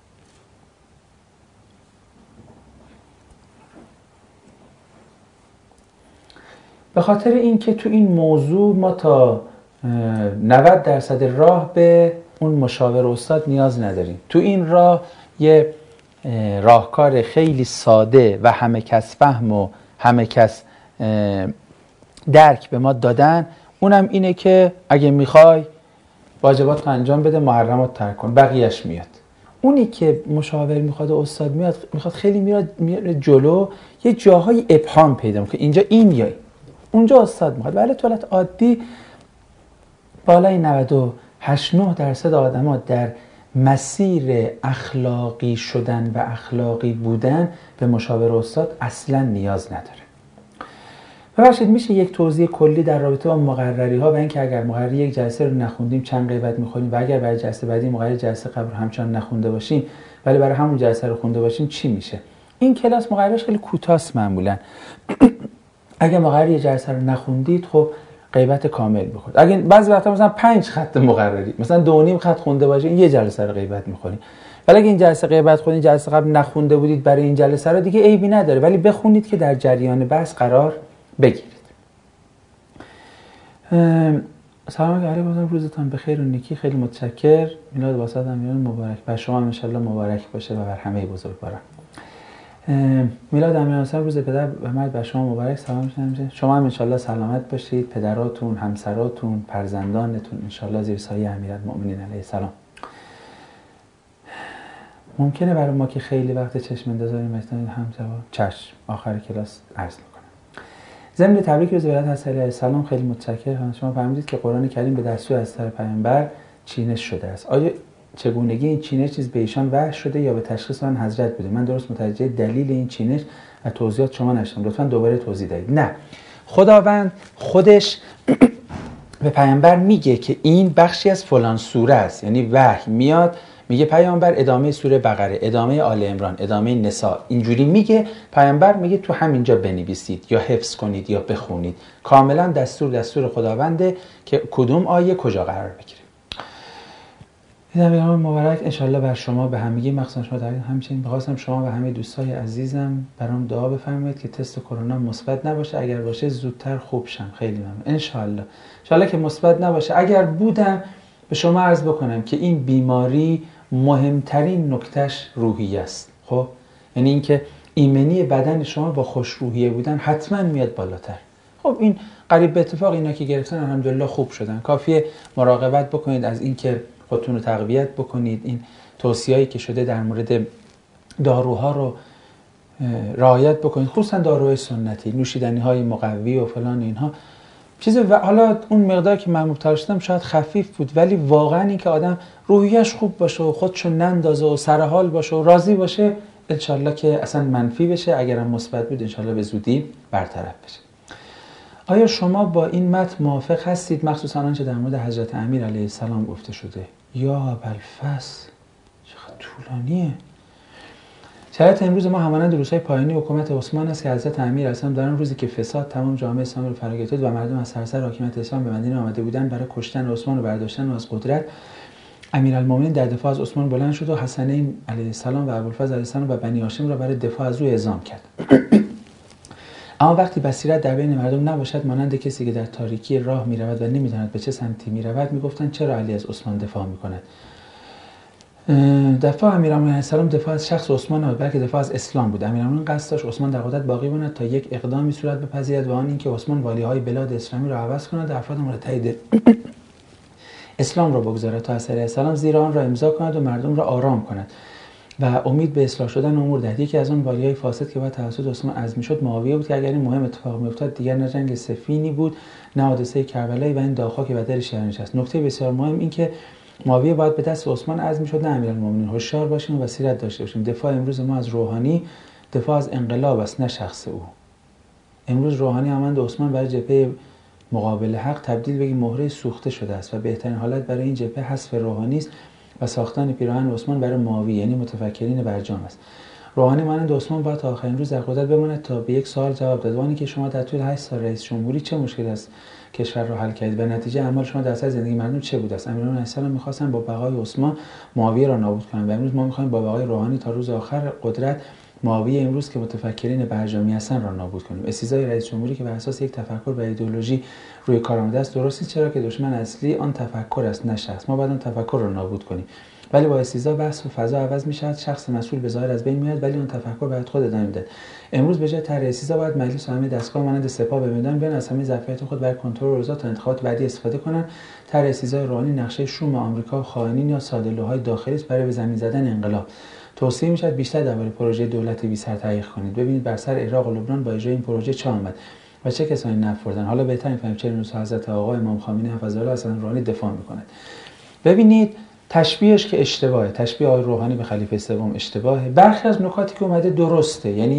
به خاطر اینکه تو این موضوع ما تا 90% راه به اون مشاور استاد نیاز نداریم. تو این راه یه راهکار خیلی ساده و همه کس فهم و همه کس درک به ما دادن. اونم اینه که اگه میخوای واجبات رو انجام بده، محرمات ترک کن، بقیهش میاد. اونی که مشاور میخواد و استاد میخواد خیلی میره جلو، یه جاهای ابهام پیدا میکنه. اینجا این یا اونجا استاد میخواد. ولی طولت عادی بالای 98-99% آدم‌ها در مسیر اخلاقی شدن و اخلاقی بودن به مشاور استاد اصلا نیاز نداره. ببخشید میشه یک توضیح کلی در رابطه با مقرری ها و اینکه اگر مقرری یک جلسه رو نخوندیم چند غیبت میخوریم و اگر برای جلسه بعدی مقرری جلسه قبل همچنان نخونده باشیم ولی برای همون جلسه رو خونده باشیم چی میشه؟ این کلاس مقررش خیلی کوتاست معمولا. اگر مقرری جلسه رو نخوندید خب غیبت کامل میخورید. اگه بعضی وقتا مثلا 5 خط مقرری مثلا 2.5 خط خونده باشین یه جلسه رو غیبت میخورید. ولی اگه این جلسه غیبت خوندید جلسه قبل نخونده بودید برای این جلسه رو دیگه عیبی نداره، ولی بخونید که در جریان بحث قرار بگیرید. سلام علیکم، روزتان بخیر و نیکی. خیلی متشکر. میلاد واسط امیران مبارک. بر شما ان شاء الله مبارک باشه و بر همه بزرگواران. میلاد امیران روز پدر و مرد بر شما مبارک. سلام میشه. شما هم ان شاء الله سلامت باشید، پدراتون، همسراتون، فرزندانتون ان شاء الله زیر سایه امیرالمؤمنین علیه السلام. ممکنه برای ما که خیلی وقت چشم اندازاریم مثلا هم جواب چشم آخر کلاس عرض میکنم. ضمن تبریک روز ولادت حضرت علیه السلام خیلی متشکرم. شما فهمیدید که قرآن کریم به دستور از طرف پیامبر چینش شده است. آیا چگونگی این چینش چیز به ایشان وحی شده یا به تشخیص آن حضرت بوده؟ من درست متوجه دلیل این چینش و توضیحات شما نشدم. لطفاً دوباره توضیح دهید. نه، خداوند خودش به پیامبر میگه که این بخشی از فلان سوره است، یعنی وحی میاد میگه پیامبر ادامه سوره بقره، ادامه آل عمران، ادامه نساء، اینجوری میگه. پیامبر میگه تو همینجا بنویسید یا حفظ کنید یا بخونید. کاملا دستور خداونده که کدوم آیه کجا قرار بگیره. ایدم مبارک انشالله بر شما به همگی، مخصوصا شما در همچنین بخواستم شما و همه دوستای عزیزم برام دعا بفرمایید که تست کرونا مثبت نباشه، اگر باشه زودتر خوب شم. خیلی ممنون. انشالله که مثبت نباشه. اگر بودم به شما عرض بکنم که این بیماری مهمترین نکتهش روحی است. خب یعنی اینکه ایمنی بدن شما با خوش روحیه بودن حتما میاد بالاتر. خب این قریب به اتفاق اینا که گرفتن الحمدلله خوب شدن. کافیه مراقبت بکنید از اینکه خودتون رو تقویت بکنید. این توصیه‌ای که شده در مورد داروها رو رعایت بکنید، خصوصا داروهای سنتی، نوشیدنی‌های مقوی و فلان اینها چیز. و حالا اون مقدار که من مبتلا شدم شاید خفیف بود، ولی واقعا این که آدم روحیش خوب باشه و خودشو نندازه و سر حال باشه و راضی باشه، انشالله که اصلا منفی بشه، اگرم مثبت بود انشالله به زودی برطرف بشه. آیا شما با این متن موافق هستید، مخصوصا آنچه در مورد حضرت امیر علیه السلام گفته شده؟ یا ابوالفضل چقدر طولانیه. شرایط امروز ما همانند روزهای پایانی حکومت عثمان است که حضرت امیر علیه السلام در آن روزی که فساد تمام جامعه اسلامی رو فرا گرفت و مردم از سراسر حاکمیت اسلام به مدینه آمده بودند برای کشتن عثمان و برداشتن از قدرت، امیرالمومنین در دفاع از عثمان بلند شد و حسنین علیه السلام و ابوالفضل علیه السلام و بنی هاشم را برای دفاع از او اعزام کرد. اما وقتی بصیرت در بین مردم نباشد، مانند کسی که در تاریکی راه میرود و نمیداند به چه سمتی میرود، میگفتند چرا علی از عثمان دفاع میکند؟ دفاع امیرالمومنین علیه السلام دفاع از شخص عثمان نبود، بلکه دفاع از اسلام بود. امیرالمومنین قصد داشت عثمان در قدرت باقی ماند تا یک اقدامی صورت بپذیرد و آن اینکه عثمان والیهای بلاد اسلامی را عوض کند و افراد متحد اسلام را بگذارد تا علیه السلام زیر آن را امضا کند و مردم را آرام کند و امید به اصلاح شدن امور دهد. یکی از آن والیای فاسد که بعد توسط عثمان عزم شد معاویه بود که اگر این مهم اتفاق میافتاد دیگر نه جنگ صفینی بود نه حادثه کربلایی و این داغ‌ها که بر در شهر نشست. نکته بسیار مهم این که معاویه باید به دست عثمان عزم شد نه امیرالمومنین. هوشیار باشیم و بصیرت داشته باشیم. دفاع امروز ما از روحانی دفاع از انقلاب است نه شخص او. امروز روحانی همانند عثمان برای جبهه مقابل حق تبدیل به مهره سوخته شده است و بهترین حالت برای این جبهه حذف روحانی است و ساختن پیراهن عثمان برای معاویه یعنی متفکرین برجام است. روحانی مانند عثمان باید تا آخرین روز در قدرت بماند تا به یک سوال جواب داد. وانی که شما در طول 8 سال رئیس جمهوری چه مشکلی است کشور رو حل کردید و نتیجه اعمال شما در سر زندگی مردم چه بوده است؟ امیرالمومنین علیه السلام می‌خواستن با بقای عثمان معاویه را نابود کنند و امروز ما می‌خوایم با بقای روحانی تا روز آخر قدرت معاویه امروز که متفکرین برجامی هستن را نابود کنیم. استیزای رئیس جمهوری که بر اساس یک تفکر و ایدئولوژی روی کار آمده است درست است، چرا که دشمن اصلی آن تفکر است نه شخص. ما باید آن تفکر را نابود کنیم. ولی با استیزا بحث و فضا عوض می‌شود، شخص مسئول به ظاهر از بین میاد ولی اون تفکر باید خود ادامه بده. امروز به جای طرح استیزا باید مجلس و همه دستگاه مانند سپاه به میدان بیان، از همه ظرفیت خود برای کنترل اوضاع تا انتخابات بعدی استفاده کنند. طرح استیزای روحانی نقشه شوم آمریکا، خائنین یا ساده‌لوهای داخلی است برای به زمین زدن انقلاب. توصیه می‌شود بیشتر درباره پروژه دولتی بی سر تحقیق کنید. ببینید بر سر عراق و لبنان با اجرای این پروژه چه آمد و چه کسانی نفع بردن. حالا بهتر می‌فهمیم چرا حضرت آقا امام خمینی حفظه الله اصلا روحانی دفاع می‌کند. ببینید تشبیهش که اشتباهه، تشبیه آقای روحانی به خلیفه سوم اشتباهه. برخی از نکاتی که اومده درسته، یعنی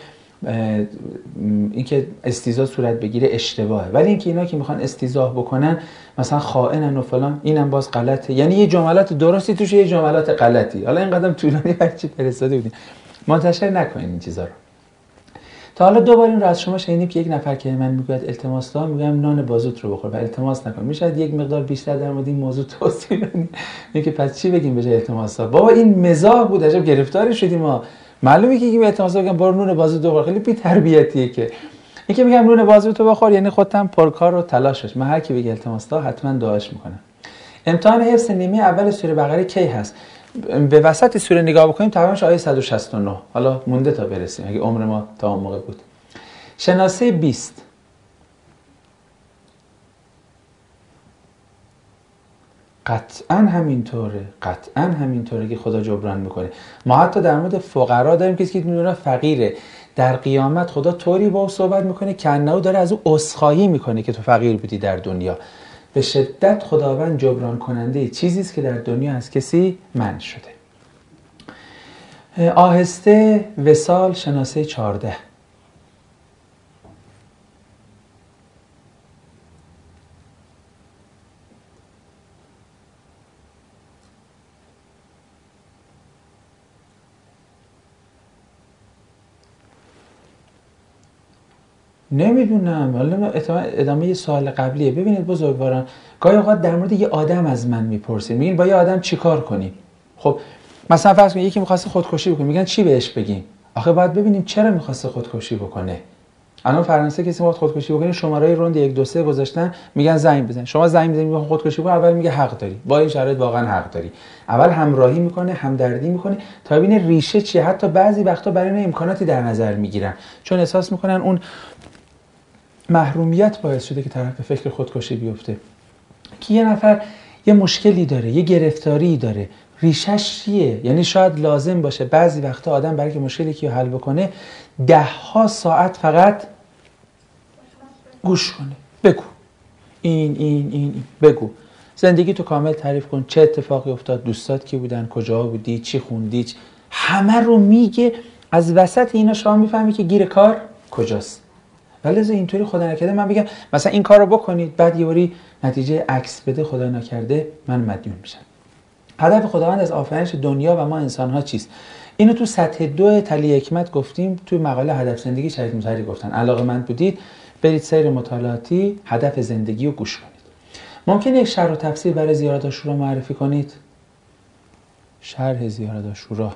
اینکه استیضاح صورت بگیره اشتباهه، ولی اینکه اینا که میخوان استیضاح بکنن مثلا خائنن و فلان، اینم باز غلطه. یعنی یه جملات درستی توش، یه جملات غلطی. حالا این قدم طولانی هرچی فرستاده بودیم منتشر نکنین این چیزا رو. تا حالا دوباره این رو از شما شنیدیم که یک نفر که من میگوید التماس دارم، میگم نان بازوت رو بخور و التماس نکن. میشه یک مقدار بیشتر در مورد این موضوع توضیح بدین؟ میگه پس چی بگیم به جای التماس؟ بابا این مزاح بود، عجب گرفتاری شدیم ما. معلومه که میگم التماس بگم برو نون بازوت رو بخور، خیلی بی تربیتیه. که اینکه میگم نون بازوت رو بخور یعنی خودم پرکار و تلاشش. من هر کی بگه التماس دا حتما دعاش میکنم. امتحان حفظ نیمه اول سوره بقره کی هست؟ به وسط سوره نگاه بکنیم تقریبا آیه 169. حالا مونده تا برسیم اگه عمر ما تا اون موقع بود. شناسه 20 قطعا همینطوره که خدا جبران میکنه. ما حتی در مورد فقرا داریم کسی که میدونه فقیره، در قیامت خدا طوری با او صحبت میکنه که انه داره از او عذرخواهی میکنه که تو فقیر بودی در دنیا. به شدت خداوند جبران کننده چیزی است که در دنیا از کسی منع شده. آهسته وصال شناسه 14. نمیدونم، حالا ادامه سوال قبلیه. ببینید بزرگواران، گاهی اوقات در مورد یه آدم از من میپرسید، میگین با یه آدم چیکار کنیم؟ خب مثلا فرض کنید یکی می‌خواسته خودکشی بکنه، میگن چی بهش بگیم؟ آخه باید ببینیم چرا می‌خواسته خودکشی بکنه. الان فرانسه کسی می‌خواد خودکشی بکنه، شماره روند 1 2 3 گذاشتن، میگن زنگ بزن. شما زنگ می‌زنید میگه خودکشی بکن، اول میگه حق داری. با این شرایط واقعا حق داری. اول همراهی میکنه، همدردی میکنه تا ببینه ریشه چیه. حتی بعضی وقتا برای این امکاناتی در نظر میگیرن چون احساس میکنن اون محرومیت باعث شده که طرف به فکر خودکشی بیفته. که یه نفر یه مشکلی داره، یه گرفتاری داره، ریشش چیه؟ یعنی شاید لازم باشه بعضی وقتا آدم برای که مشکلی که حل بکنه 10 ساعت فقط گوش کنه. بگو این بگو، زندگی تو کامل تعریف کن، چه اتفاقی افتاد، دوستات کی بودن، کجا بودی، چی خوندی، همه رو میگه. از وسط اینا شما میفهمی که گیر کار کجاست. ولی از اینطوری خدا نکرده من بگم مثلا این کارو بکنید، بعد یهویی نتیجه عکس بده، خدا نکرده من مدیون میشم. هدف خداوند از آفرینش دنیا و ما انسان‌ها چیست؟ اینو تو سطح 2 تلی حکمت گفتیم، تو مقاله هدف زندگی شریک مطهری گفتن. علاقه‌مند بودید برید سیر مطالعاتی هدف زندگی رو گوش کنید. ممکنه یک شرح و تفسیر برای زیارت عاشورا معرفی کنید؟ شرح زیارت عاشورا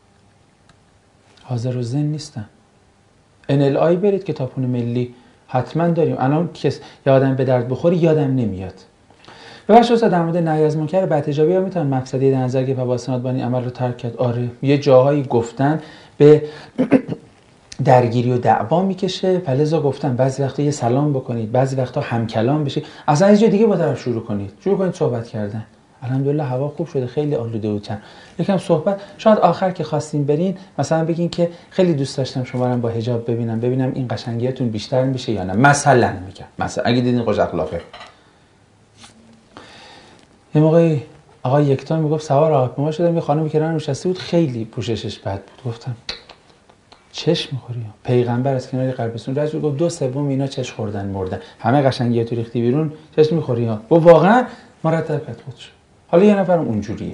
حاضر و ذهن نیستن. NLI برید، کتابخونه ملی حتما داریم. الان یه آدم به درد بخوری یادم نمیاد. ببخشید استاد در مورد نهی از منکر بدتجابی ها میتونن مقصدی در نظر گرفت و با بانی عمل رو ترک کرد؟ آره، یه جاهایی گفتن به درگیری و دعوا میکشه، فلزا گفتن بعضی وقتا یه سلام بکنید، بعضی وقتا هم کلام بشید، اصلا یه جای دیگه با طرف شروع کنید صحبت کردن. الحمدلله هوا خوب شده، خیلی آلوده بود. یکم صحبت شاید آخر که خواستین برین مثلا بگین که خیلی دوست داشتم شما رو با حجاب ببینم این قشنگیتون بیشتر میشه یا نه. مثلا میگم، مثلا اگه دیدین خوش اخلاقه. یه موقعی آقا یکتا میگفت سوار هواپیما شدم، یه خانمی کنار نشسته بود خیلی پوششش بد بود. گفتم چش می‌خوری؟ پیغمبر از کنار قبرستون رد شد گفت 2/3 اینا چش خوردن مردن، همه قشنگیه تو ریختی بیرون، چش می‌خوری ها. و واقعا مرتب کرد خودش. حالا یه نفرم اونجوریه.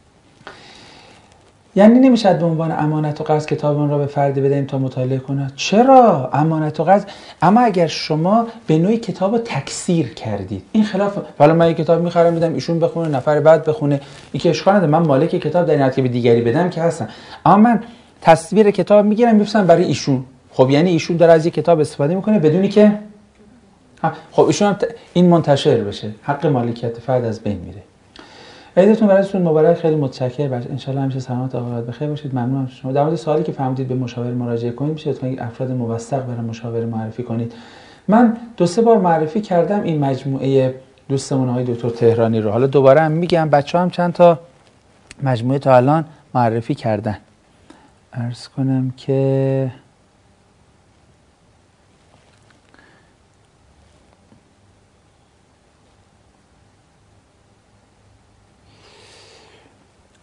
یعنی نمیشه به عنوان امانت و قرض کتابمون را به فردی بدهیم تا مطالعه کنه. چرا امانت و قرض؟ اما اگر شما به نوعی کتابو تکثیر کردید، این خلاف. حالا من یک کتاب می‌خرم میدم ایشون بخونه، نفر بعد بخونه، این که اشکال نداره، من مالک کتاب در این حد که به دیگری بدم که هستم. اما من تصویر کتاب میگیرم میفرستم برای ایشون. خب یعنی ایشون داره از یک کتاب استفاده میکنه بدونی که خب ایشون هم این منتشر بشه، حق مالکیت فرد از بین میره. عیدتون براتون مبارک، خیلی متشکرم. ان شاء الله همیشه سلامت و آباد بخیر باشید. ممنونم شما. در مورد سوالی که فهمیدید به مشاور مراجعه کنید، میشه لطفا افراد موثق برای مشاور معرفی کنید. من 2-3 بار معرفی کردم این مجموعه دوستمون آقای دکتر تهرانی رو. حالا دوباره هم میگم، بچه‌ها هم چند تا مجموعه تا الان معرفی کردن. عرض کنم که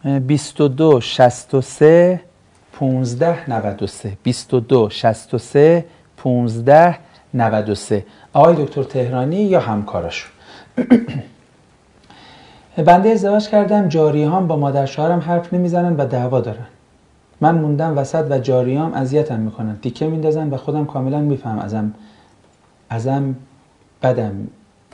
22 63 15 93 22 63 15 93 آقای دکتر تهرانی یا همکاراشون. بنده ازدواج کردم، جاریهام با مادر شوهرم حرف نمیزنن و دعوا دارن. من موندم وسط و جاریهام اذیتم میکنن، تیکه میندازن و خودم کاملا میفهم ازم بدم.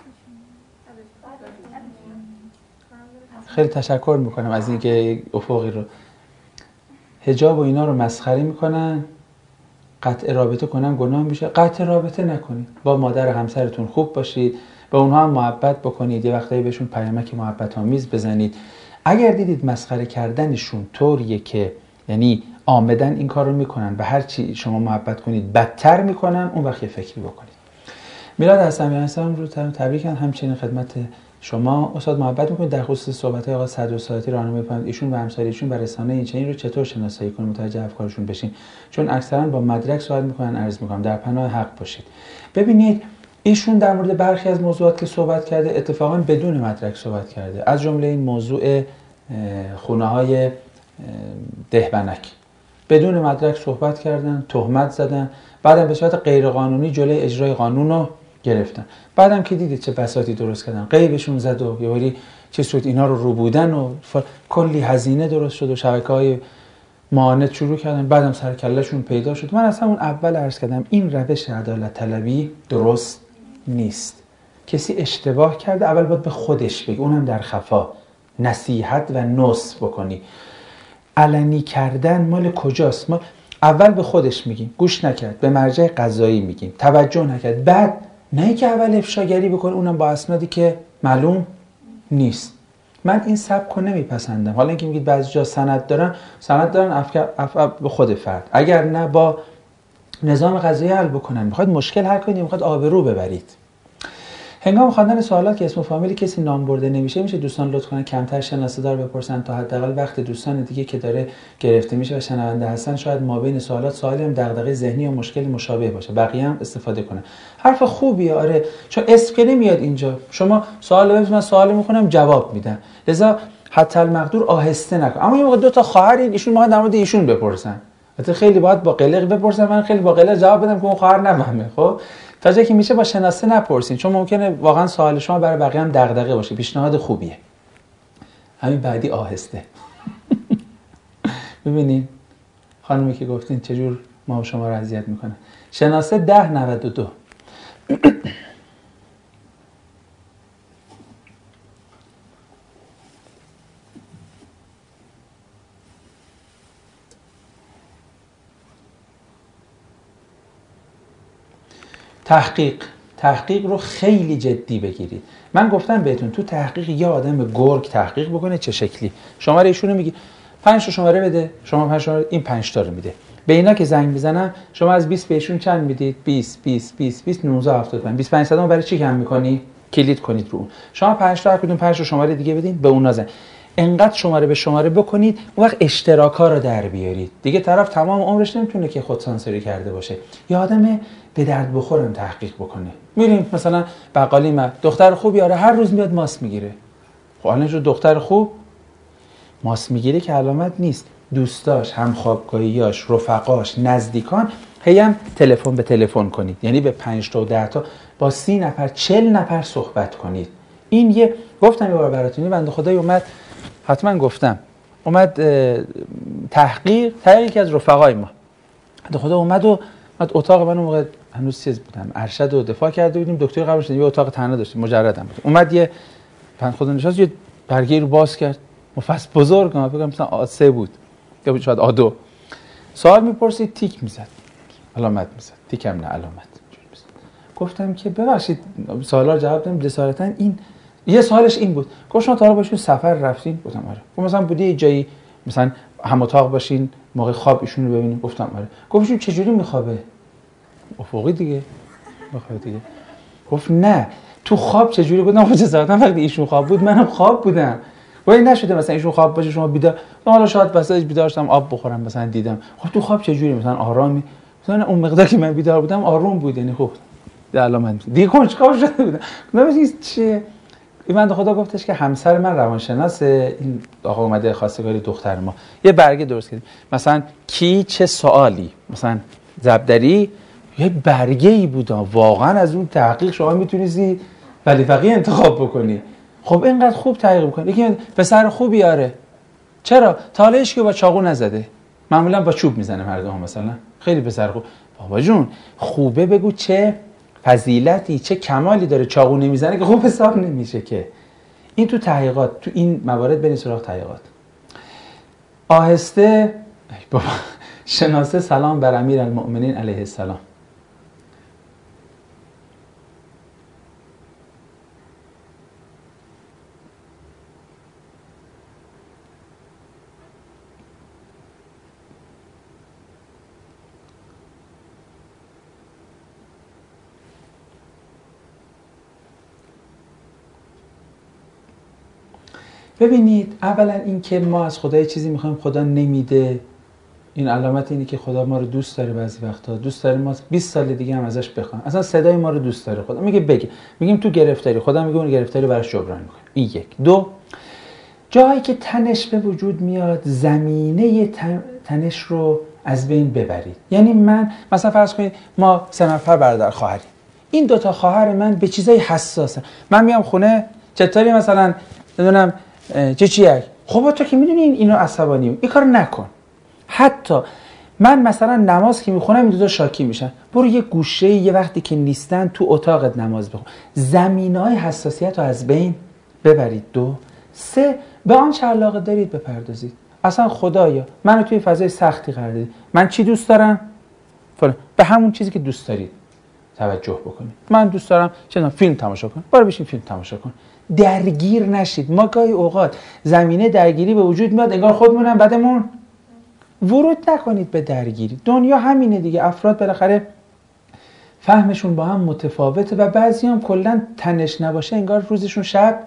خیلی تشکر میکنم از اینکه افقی رو حجاب و اینا رو مسخره میکنن. قطع رابطه کنم گناه میشه. قطع رابطه نکنید، با مادر همسرتون خوب باشید، به اونها هم محبت بکنید، یه وقتایی بهشون پیامک محبت آمیز بزنید. اگر دیدید مسخره کردنشون طوریه که یعنی عامدن این کار رو میکنن و هر چی شما محبت کنید بدتر میکنن، اون وقت یه فکری بکنید. میلاد هستم رو تبریکم. همچنین خدمت شما استاد محبت میکنید در خصوص صحبت‌های آقا صدرالساداتی راهنمایی کنید ایشون و همسایه‌شون و رسانه این چنین رو چطور شناسایی کنیم، متوجه افکارشون بشین، چون اکثرا با مدرک سوال میکنن. عرض میکنم در پناه حق باشید. ببینید ایشون در مورد برخی از موضوعات که صحبت کرده اتفاقا بدون مدرک صحبت کرده، از جمله این موضوع خونه‌های دهبنک بدون مدرک صحبت کردن، تهمت زدن، بعدم به صورت غیرقانونی جلوی اجرای قانون رو گرفتن. بعدم که دیدید چه بساطی درست کردن، غیبشون زد و یه ولی چه شد اینا رو بودن و کلی هزینه درست شد و شبکه‌های معاند شروع کردن، بعدم سر کلهشون پیدا شد. من اصلا اون اول عرض کردم این روش عدالت طلبی درست نیست. کسی اشتباه کرده اول باید به خودش بگی، اونم در خفا نصیحت و نصح بکنی. علنی کردن مال کجاست؟ ما اول به خودش میگیم، گوش نکرد، به مرجع قضایی میگیم، توجه نکرد، بعد نه که اول افشاگری بکن، اونم با اسنادی که معلوم نیست. من این سبک رو نمیپسندم. حالا اینکه میگید بعضی جا سند دارن به خود فرد، اگر نه با نظام قضایی حل بکنن. میخواد مشکل حل کنید، میخواد آبرو ببرید. هنگام خواندن سوالات که اسم و فامیل کسی نام برده نمیشه، میشه دوستان لطف کنن کمتر شناسه دار بپرسن تا حداقل وقت دوستان دیگه که داره گرفته میشه و شنونده هستن شاید ما بین سوالی هم دغدغه ذهنی یا مشکلی مشابه باشه، بقیه هم استفاده کنن. حرف خوبیه آره، چون اسم که نمیاد اینجا. شما سوال بپرسید، من سوال میکنم جواب میدم، لذا حتی المقدور آهسته نکن. اما یه موقع دو تا خواهر ایشون ما در مورد ایشون بپرسن، البته خیلی باید با قلق بپرسن، من خیلی با قلق جواب بدم که اون خواهر نفهمه. خب تا جایی که میشه با شناسه نپرسین، چون ممکنه واقعا سوال شما برای بقیه هم دغدغه باشه. پیشنهاد خوبیه. همین بعدی آهسته. ببینین خانمی که گفتین چجور ما شما رو اذیت میکنه. شناسه 1092. تحقیق رو خیلی جدی بگیرید. من گفتم بهتون تو تحقیق یه آدم گرگ تحقیق بکنه چه شکلی. شماره ایشونو میگی 5 تا شماره بده، شما 5 شماره این 5 تا رو میده. به اینا که زنگ میزنم شما از 20 بهشون چند میدید؟ 20 20 20 20 19 75 25 صدام برای چی کم میکنی؟ کلید کنید رو اون. شما 5 تا کدوم 5 تا شماره دیگه بدین به اون نزن. انقدر شماره به شماره بکنید اون وقت اشتراکا رو در بیارید. دیگه طرف تمام عمرش نمیتونه که خودسانسوری کرده باشه. یا آدم به درد بخورم تحقیق بکنه. میریم مثلا بقالی ما دختر خوبی آره هر روز میاد ماست میگیره. خب الان جو دختر خوب ماست میگیره که علامت نیست. دوستاش، همخوابگاهیاش، رفقاش، نزدیکان هی هم تلفن به تلفن کنید. یعنی به 5 تا و 10 تا با 30 نفر 40 نفر صحبت کنید. این یه گفتم یه بار براتون بنده خدای اومد حتما گفتم اومد تحقیق یکی از رفقای ما بنده خدا اومد اتاق من اون موقع هنوز چیز بودم ارشد و دفاع کرده بودیم دکتر قبول شدیم یه اتاق تنها داشتیم مجردم بود. اومد یه بنده خدا نشست یه برگه رو باز کرد مفصل بزرگ من فکر کنم مثلا A3 بود یا شاید A2 سوال میپرسید تیک میزد علامت میزد تیکم نه علامت گفتم که ببخشید سوالا رو جواب دادم جسارتا این یه سوالش این بود گفت شما تا حالا باشون سفر رفتین؟ گفتم آره. گفت مثلا بودی یه جایی مثلا هم اتاق باشین موقع خواب ایشون رو ببینین؟ گفتم آره. گفت ایشون چه جوری میخوابه؟ افقی دیگه بخوابه دیگه. گفت نه تو خواب چه جوری؟ گفتم جسارتا وقتی ایشون خواب بود منم خواب بودم. ولی نشده مثلا ایشون خواب باشه شما بیدار حالا شاید واسه بیدار شدم آب بخورم مثلا دیدم خب تو خواب چه جوری مثلا آرامی مثلا اون مقدار که من بیدار بودم آروم بود یعنی خوب علامت دیگه کنجکاو شده بودم. ببینید چه این بنده خدا گفتش که همسر من روانشناسه، این آقا اومده خواستگاری دختر ما، یه برگه درست کردیم مثلا کی چه سوالی، مثلا زبدری یه برگه ای بود واقعا از اون تحقیق شما میتونستی ولی فقیه انتخاب بکنی. خب اینقدر خوب تحقیق بکنی. یکی پسر خوبی آره، چرا تا حالا هیچ کی با چاقو نزده، معمولا با چوب میزنه مردم، مثلا خیلی پسر خوب. بابا جون خوبه بگو چه فضیلتی چه کمالی داره، چاقو نمیزنه که خوب حساب نمیشه که. این تو تحقیقات، تو این موارد برید سراغ تحقیقات. آهسته بابا شناسه سلام بر امیرالمؤمنین علیه السلام. ببینید اولا این که ما از خدا چیزی میخوایم خدا نمیده، این علامت اینه که خدا ما رو دوست داره. بعضی وقتا دوست داره ما 20 سال دیگه هم ازش بخوایم، اصلا صدای ما رو دوست داره. خدا میگه بگه، میگیم تو گرفتاری، خدا میگه اون گرفتاری براش جبران میکنه. این یک. دو، جایی که تنش به وجود میاد زمینه تنش رو از بین ببرید. یعنی من مثلا فرض کنید ما 3 نفر برادر خواهریم، این 2 تا خواهر من به چیزای حساسن، من میام خونه چطوری مثلا نمیدونم چیک، خب تو که میدونی اینو عصبانیه، این کارو نکن. حتی من مثلا نماز که میخونم این 2 تا شاکی میشن، برو یه گوشه یه وقتی که نیستن تو اتاقت نماز بخون. زمینه‌های حساسیت رو از بین ببرید. 2. 3. به آن چه علاقه دارید بپردازید. اصلا خدایا منو توی فضای سختی قرار دادید، من چی دوست دارم فلان، به همون چیزی که دوست دارید توجه بکنید. من دوست دارم چه فیلم تماشا کنم، برو بشین فیلم تماشا کن. درگیر نشید. ما گاهی اوقات زمینه درگیری به وجود میاد انگار خودمونم بعدمون ورود نکنید به درگیری. دنیا همینه دیگه، افراد بالاخره فهمشون با هم متفاوته و بعضیام کلا تنش نباشه انگار روزشون شب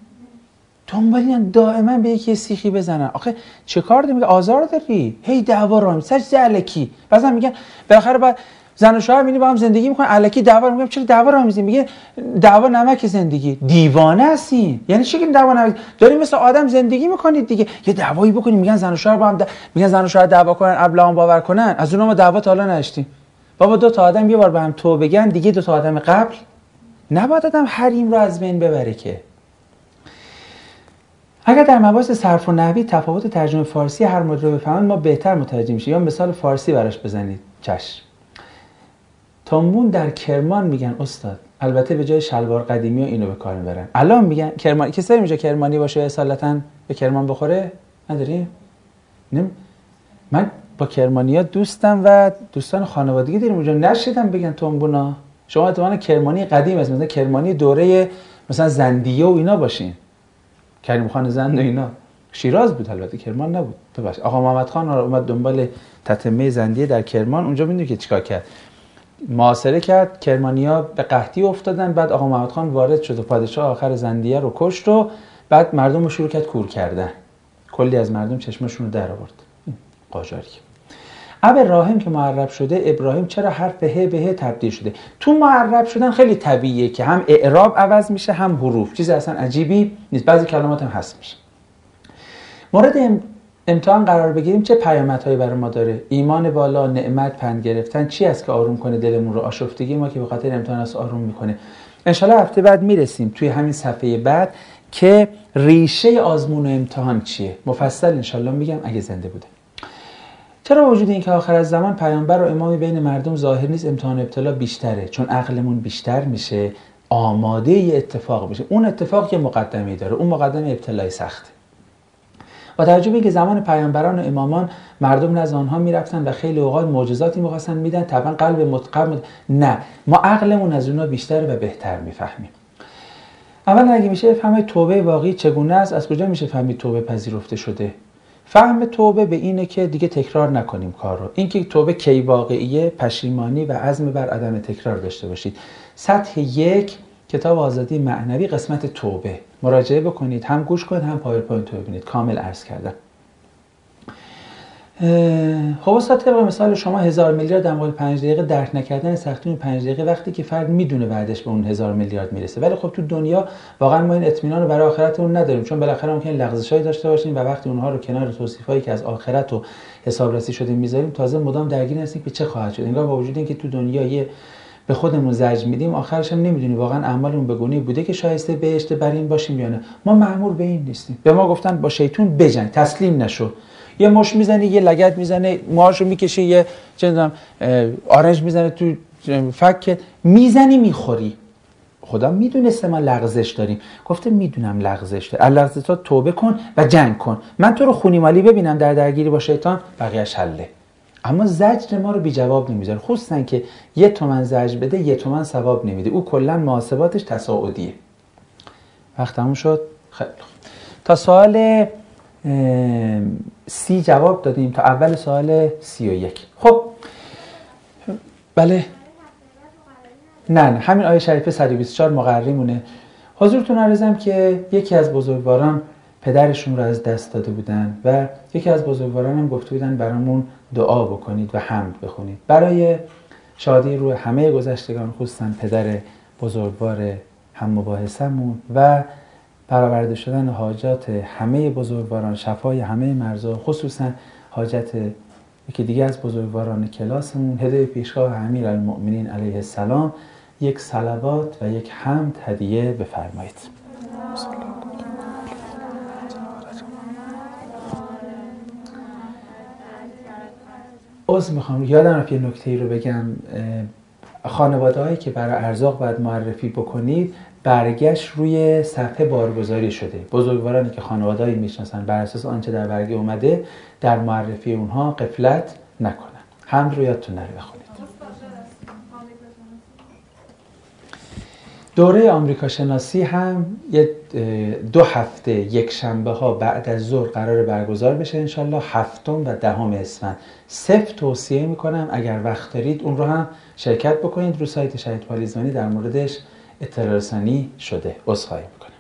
دنبالین دائما به یکی سیخی بزنن. آخه چه کار داری؟ میگه آزار داری، هی دعوا راه میندازی، سر الکی. بعضا میگن بالاخره بعد زن و شوهر میبینی با هم زندگی میکنن الکی دعوا. میگم چرا دعوا راه میندازی؟ میگه دعوا نمک زندگی. دیوانه هستین؟ یعنی چی که دعوا نمک؟ دارین مثل آدم زندگی میکنید دیگه. یه دعوایی بکنید میگن زن و شوهر با هم میگن زن و شوهر دعوا کنن ابلاغ باور کنن، از اونها ما دعوا تا حالا نداشتیم. بابا 2 تا آدم یه بار به هم تو بگن دیگه 2 تا آدم قبل نباید آدم حریم رو از بین ببره که. اگر در مباحث صرف و نحوی تفاوت ترجمه فارسی هر مورد رو بفهمید ما بهتر متوجه میشیم. یا مثال فارسی براش بزنید. چشم. تنبون در کرمان میگن استاد، البته به جای شلوار قدیمی و اینو به کار میبرن. الان میگن کرمانی. کسی داره اینجا کرمانی باشه اصالتا به کرمان بخوره؟ نداریم؟ من با کرمانی‌ها دوستم و دوستان خانوادگی داریم اونجا، نشیدم بگن تنبونا. شما احتمالاً کرمانی قدیم است، مثلا کرمانی دوره مثلا زندیه و اینا باشین، کریم خان زند و اینا. شیراز بود البته، کرمان نبود. ببخشید آقا محمد خان اومد دنبال تتمه زندیه در کرمان، اونجا میدونی که چیکار کرد؟ محاصره کرد، کرمانی‌ها به قحطی افتادن، بعد آقا محمد خان وارد شد و پادشاه آخر زندیه رو کشت و بعد مردم رو شروع کرد کور کردن. کلی از مردم چشمشون رو در آورد. قاجاری. اب راهیم که معرب شده، ابراهیم چرا حرف به تبدیل شده؟ تو معرب شدن خیلی طبیعیه که هم اعراب عوض میشه هم حروف، چیز اصلا عجیبی نیست. بعضی کلمات هم حذف میشه. مورد امتحان قرار بگیریم چه پیامدهایی برای ما داره؟ ایمان بالا، نعمت، پند گرفتن، چی است که آروم کنه دلمون رو؟ آشفتگی ما که به خاطر امتحان است آروم میکنه. ان شاءالله هفته بعد میرسیم توی همین صفحه بعد که ریشه آزمون و امتحان چیه. مفصل ان شاءالله میگم اگه زنده بوده. چرا وجود این که آخر از زمان پیامبر و امامی بین مردم ظاهر نیست، امتحان ابتلا بیشتره؟ چون عقلمون بیشتر میشه، آماده ی اتفاق میشه. اون اتفاق که مقدمه‌ای داره، اون مقدمه ابتلای سخته. با توجه به اینکه زمان پیامبران و امامان مردم نزد آنها میرفتن و خیلی اوقات معجزاتی می‌خواستن میدن، طبعا قلب متقبل نه، ما عقلمون از اونها بیشتره و بهتر میفهمیم. اول اگه میشه فهمید توبه واقعی چگونه است، از کجا میشه فهمید توبه پذیرفته شده؟ فهم توبه به اینه که دیگه تکرار نکنیم کار رو. اینکه توبه کی واقعیه، پشیمانی و عزم بر عدم تکرار داشته باشید. سطح 1 کتاب آزادی معنوی قسمت توبه مراجعه بکنید، هم گوش کنید هم پاورپوینت رو ببینید، کامل عرض کردم. خب استاد طبق مثال شما 1000 میلیارد در مقابل 5 دقیقه درک نکردن سختی اون 5 دقیقه وقتی که فرد میدونه بعدش به اون 1000 میلیارد میرسه. ولی خب تو دنیا واقعا ما این اطمینان رو برای آخرتمون نداریم، چون بالاخره ممکن لغزشایی داشته باشیم و وقتی اونها رو کنار توصیفایی که از آخرت و حسابرسی شده میذاریم تازه مدام درگیر هستیم که چه خواهد شد. انگار با وجود اینکه تو دنیا یه به خودمون زجر میدیم آخرش هم نمیدونیم واقعا اعمالمون به گونه‌ای بوده که شایسته بهشت برین باشیم یا نه. ما مأمور به این نیستیم. به ما گفتن با شیطون بجنگ، تسلیم نشو. یه مش میزنی، یه لگد میزنه، موهاشو میکشه، یه چه میدونم آرنج میزنه تو فک، میزنی میخوری. خدا میدونسته ما لغزش داریم، گفته میدونم لغزش داری، از لغزشات توبه کن و جنگ کن. من تو رو خونی مالی ببینم در درگیری با شیطان، بقیه‌اش حله. اما زجر ما رو بی جواب نمیذاره، خصوصا که 1 تومن زجر بده 1 تومن ثواب نمیده. او کلا محاسباتش تصاعدیه. وقت تموم شد. خیلی تا سوال 30 جواب دادیم، تا اول سوال 31. خب بله نه همین آیه شریفه 124 مقرری مونه. حضورتون عرضم که یکی از بزرگواران پدرشون رو از دست داده بودن و یکی از بزرگواران هم گفته بودن برامون دعا بکنید و حمد بخونید برای شادی روی همه گذشتگان، خصوصا پدر بزرگوار هم مباحثمون و برآورده شدن حاجات همه بزرگواران، شفای همه مرزا، خصوصا حاجت یکی دیگه از بزرگواران کلاسمون، هدیه پیشگاه امیرالمؤمنین علیه السلام. یک صلوات و یک حمد هدیه بفرمایید. عذر میخوام یادم رفت یه نکته‌ای رو بگم. خانواده‌هایی که برای ارزاق باید معرفی بکنید برگشت روی صفحه بارگذاری شده. بزرگوارانی که خانواده‌ای میشناسن بر اساس آنچه در برگه اومده در معرفی اونها غفلت نکنن. حمد رو یادتون نره بخونید. دوره آمریکا شناسی هم 2 هفته یک شنبه ها بعد از ظهر قرار برگزار بشه انشالله، 7 و 10 اسفند. صفر توصیه میکنم اگر وقت دارید اون رو هم شرکت بکنید. رو سایت شهید پالیزمانی در موردش اطلاع رسانی شده. عذرخواهی میکنم.